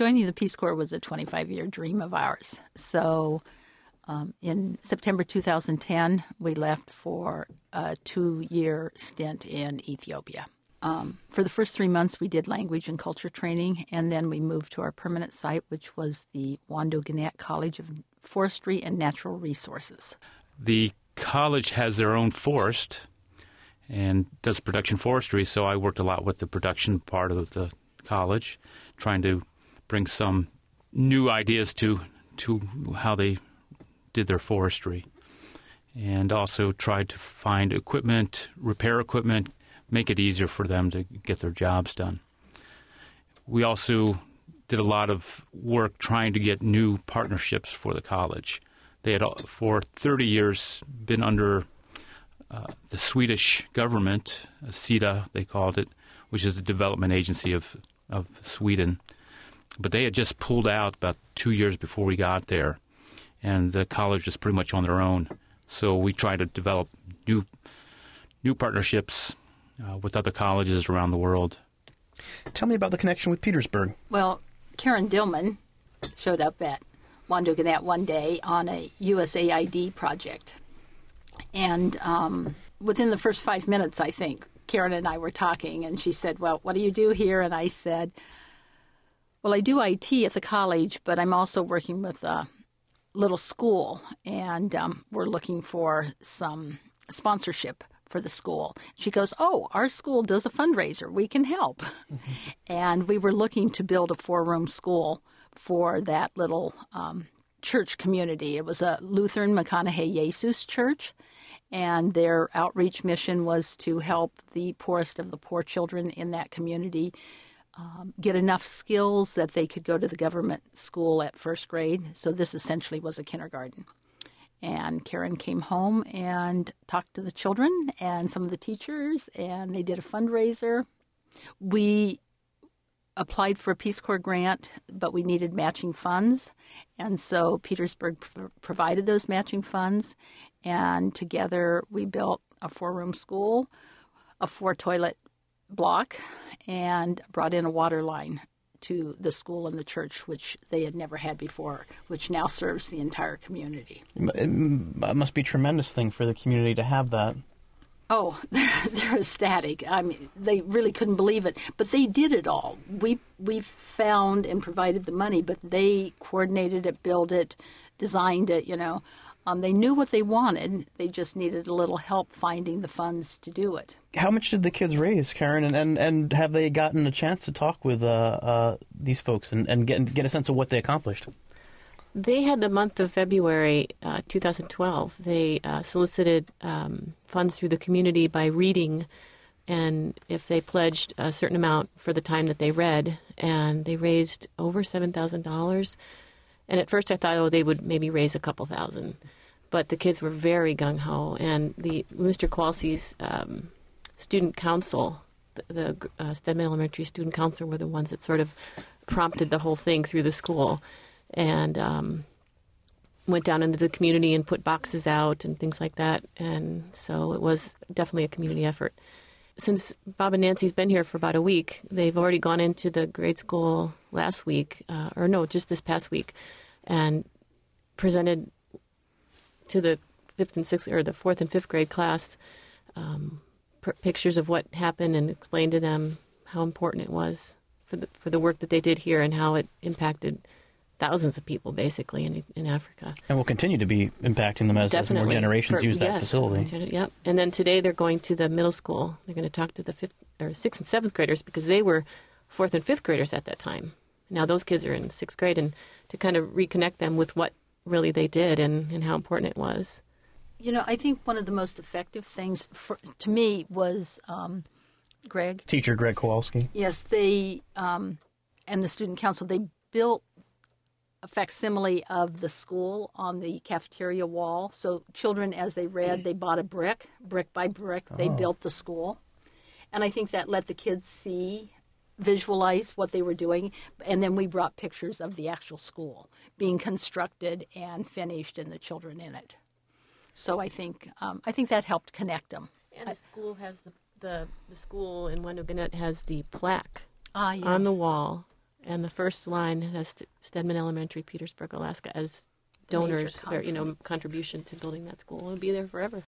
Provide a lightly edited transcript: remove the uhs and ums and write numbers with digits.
joining the Peace Corps was a 25-year dream of ours. So in September 2010, we left for a 2-year stint in Ethiopia. For the first 3 months, we did language and culture training, and then we moved to our permanent site, which was the Wando Gannett College of Forestry and Natural Resources. The college has their own forest and does production forestry, so I worked a lot with the production part of the college, trying to bring some new ideas to how they did their forestry, and also tried to find equipment, repair equipment, make it easier for them to get their jobs done. We also did a lot of work trying to get new partnerships for the college. They had, for 30 years, been under the Swedish government, SIDA, they called it, which is the development agency of Sweden. But they had just pulled out about 2 years before we got there, and the college was pretty much on their own. So we tried to develop new partnerships with other colleges around the world. Tell me about the connection with Petersburg. Well, Karen Dillman showed up at Wando Gannett one day on a USAID project. And within the first 5 minutes, I think, Karen and I were talking, and she said, well, what do you do here? And I said, well, I do IT at the college, but I'm also working with a little school, and we're looking for some sponsorship for the school. She goes, oh, our school does a fundraiser. We can help. Mm-hmm. And we were looking to build a 4-room school for that little church community. It was a Lutheran McConaughey Jesus church, and their outreach mission was to help the poorest of the poor children in that community get enough skills that they could go to the government school at first grade. So this essentially was a kindergarten. And Karen came home and talked to the children and some of the teachers, and they did a fundraiser. We applied for a Peace Corps grant, but we needed matching funds. And so Petersburg provided those matching funds, and together we built a 4-room school, a 4-toilet block, and brought in a water line to the school and the church, which they had never had before, which now serves the entire community. It must be a tremendous thing for the community to have that. Oh, they're ecstatic. I mean, they really couldn't believe it. But they did it all. We found and provided the money, but they coordinated it, built it, designed it, you know. They knew what they wanted. They just needed a little help finding the funds to do it. How much did the kids raise, Karen? And have they gotten a chance to talk with these folks and get a sense of what they accomplished? They had the month of February 2012. They solicited funds through the community by reading, and if they pledged a certain amount for the time that they read, and they raised over $7,000. And at first I thought, they would maybe raise a couple thousand. But the kids were very gung-ho. And Mr. Kowalski's student council, the Stedman Elementary Student Council, were the ones that sort of prompted the whole thing through the school. And went down into the community and put boxes out and things like that. And so it was definitely a community effort. Since Bob and Nancy's been here for about a week, they've already gone into the grade school last week, just this past week, and presented to the 4th and 5th grade class pictures of what happened and explained to them how important it was for the work that they did here and how it impacted thousands of people, basically, in Africa. And will continue to be impacting them as more generations use that facility. Yep. And then today they're going to the middle school. They're going to talk to the 6th and 7th graders because they were 4th and 5th graders at that time. Now those kids are in 6th grade, and to kind of reconnect them with what really they did and how important it was. You know, I think one of the most effective things to me was Greg. Teacher Greg Kowalski. Yes, they and the student council, they built a facsimile of the school on the cafeteria wall. So children, as they read, they bought a brick by brick. They built the school. And I think that let the kids visualize what they were doing. And then we brought pictures of the actual school being constructed and finished and the children in it. So I think that helped connect them. And the school has the school in Wando Gannett has the plaque yeah. on the wall And the first line has Stedman Elementary, Petersburg, Alaska, as donors, or, contribution to building that school. It'll be there forever.